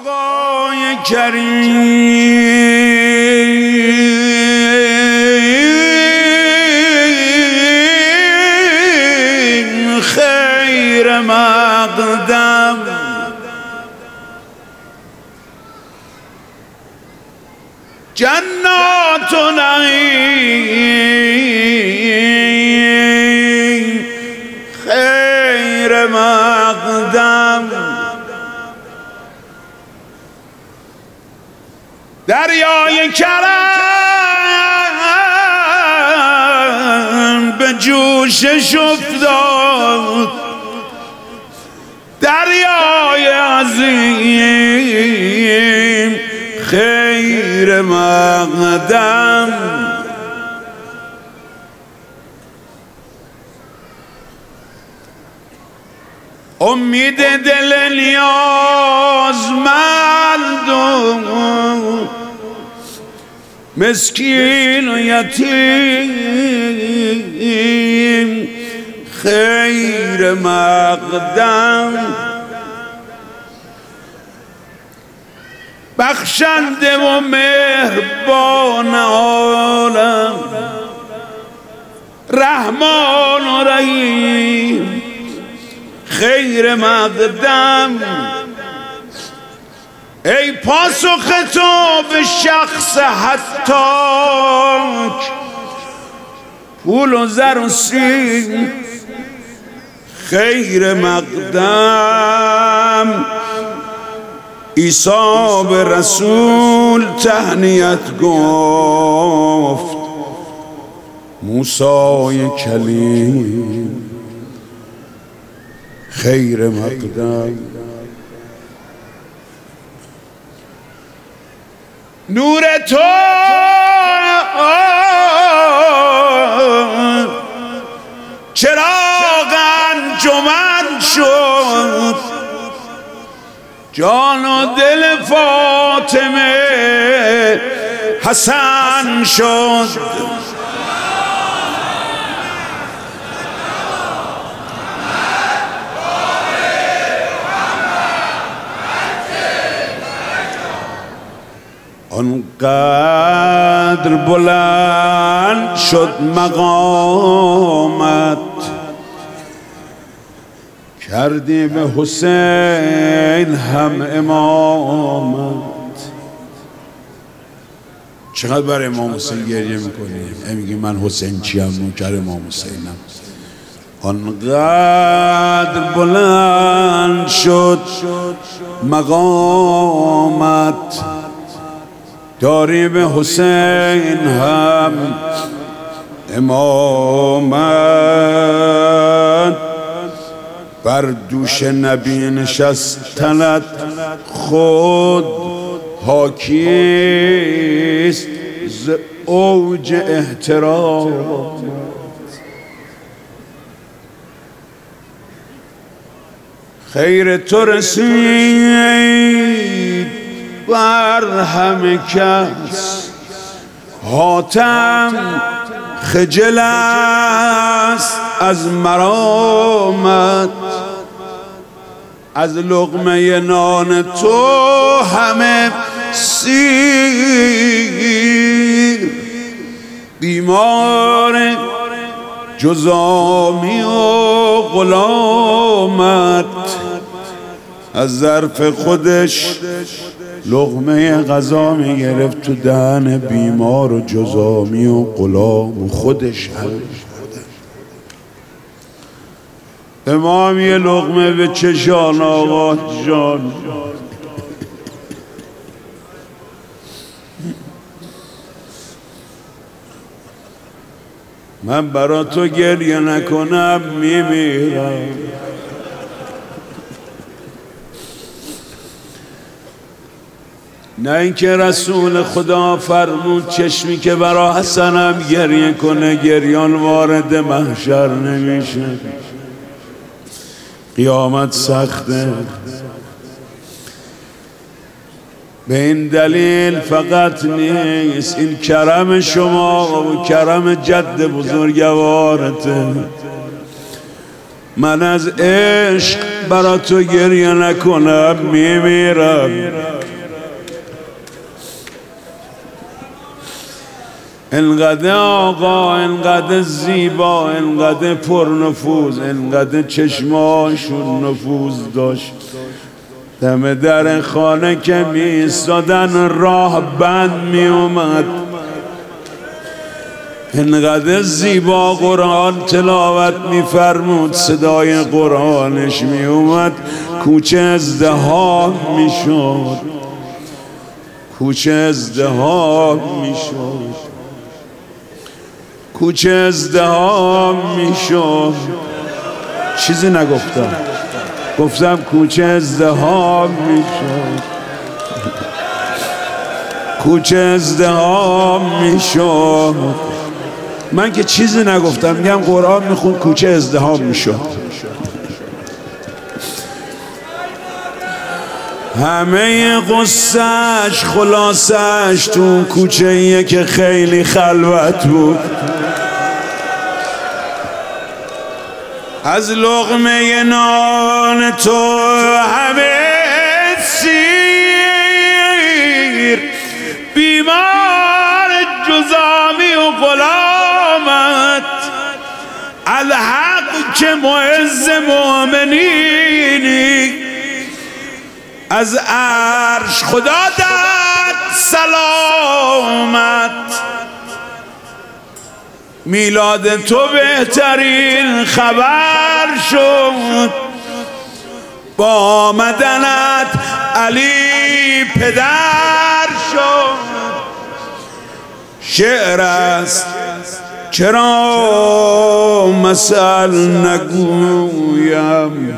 آقای کریم خیر مقدم جنات و نعیم خیر مقدم دریای کرم به جوشش افتاد دریای عظیم خیر مقدم امید دل نیازمند مسکین و یتیم خیر مقدم بخشنده و مهربان عالم رحمان و رحیم خیر مقدم ای پاسخ تو به شخص حتاک پول و زر و سیم خیر مقدم عیسی به رسول تهنیت گفت موسی کلیم خیر مقدم نور تو چراغ انجمن شد جان و دل فاطمه حسن شد آنقدر بلند شد مقامت کردی به حسین هم امامت چقدر برای امام حسین گریه میکنیم میگی من حسین چیم نوکر امام حسینم آنقدر بلند شد مقامت داری به حسین هم امامت بر دوش نبی نشستنت خود حاکیست ز اوج احترام خیر تو رسید بر همه کس حاتم خجل است از مرامت از لقمه نان تو همه سیر بیمار جزامی و غلامت از ظرف خودش لقمه غذا میگرفت تو دهن بیمار و جزامی و غلام و خودش هم امام یه لقمه به چشان آقا جان من برا تو گریه نکنم میمیرم نه اینکه رسول خدا فرمود چشمی که برا حسنم گریه کنه گریان وارد محشر نمیشه قیامت سخته به این دلیل فقط نیست این کرم شما و کرم جد بزرگوارته من از عشق برا تو گریه نکنم میمیرم. انقدر آقا، انقدر زیبا، انقدر پرنفوذ، انقدر چشماشون نفوذ داشت، دم در خانه که می ایستادن راه بند می اومد. انقدر زیبا قرآن تلاوت می فرمود، صدای قرآنش می اومد، کوچه ازدحام می شد، کوچه ازدحام می شد، کوچه ازدحام می شد. چیزی نگفتم، گفتم کوچه ازدحام می شد، کوچه ازدحام می شد. من که چیزی نگفتم، میگم قرآن میخوند کوچه ازدحام می شد. همه قصهش خلاصش تو کوچه‌ایه که خیلی خلوت بود. از لقمه نان تو همه سیر، بیمار جزامی و غلامت، الحق که معز مؤمنینی، از عرش خدا داد سلامت. میلاد تو بهترین خبر شد، با آمدنت علی پدر شد. شعر است چرا مثل نگویم،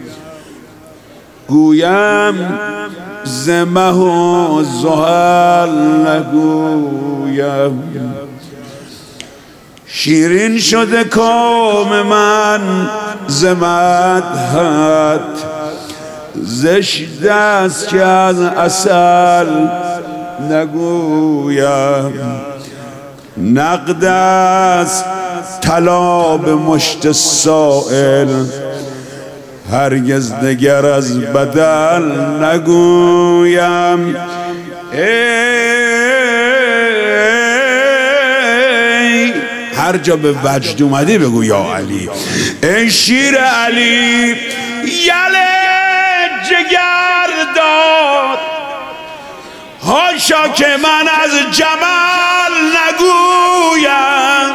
گویم ز مه و زحل نگویم. شیرین شده کام من ز مدحت، زشت است که از عسل نگویم. نقد است طلا به مشت سائل، هرگز دگر از بدل نگویم. هر جا به وجد اومدی بگو یا علی. ای شیر علی یله جگر داد، هاشا که من از جمال نگویم.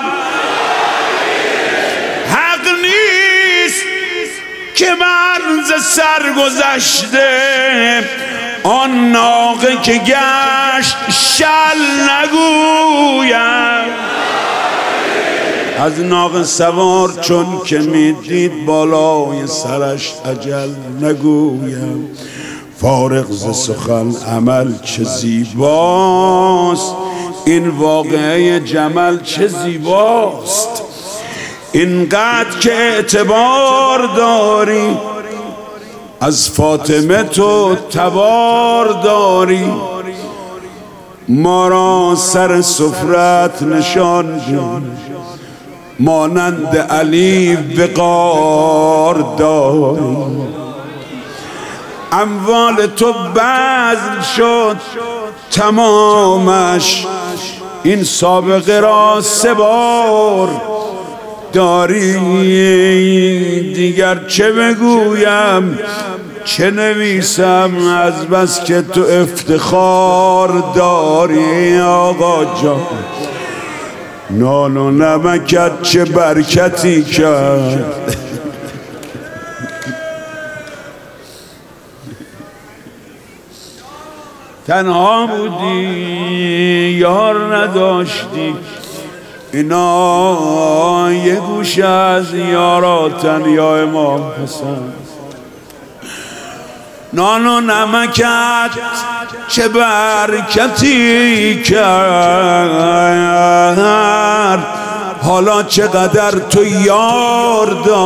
حق نیست که من ز سر گذشته، آن ناقه که گشت شل نگویم. از ناقه سوار چون که میدید بالای سرش اجل نگویم. فارغ ز سخن عمل چه زیباست، این واقعه جمل چه زیباست. اینقدر که اعتبار داری، از فاطمه تو تبار داری. ما را سر سفرت نشان جان، مانند علی وقار داری. اموال تو بذل شد تمامش، این سابقه را 3 بار داری. دیگر چه بگویم چه نویسم، از بس که تو افتخار داری. آقا جان نان و نمکت چه برکتی کرد، تنها بودی یار نداشتی. اینا یه گوشه از یاراتن یا امام حسن. نان و نمکت چه برکتی کرد، حالا چقدر تو یار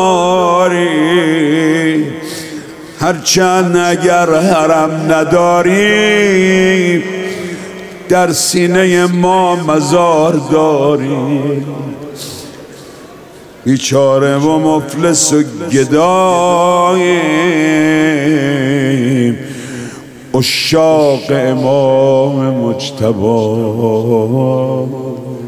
داری. هرچند اگر حرم نداری، در سینه ما مزار داری. بیچاره و مفلس و گداییم، عشاق امام مجتبی.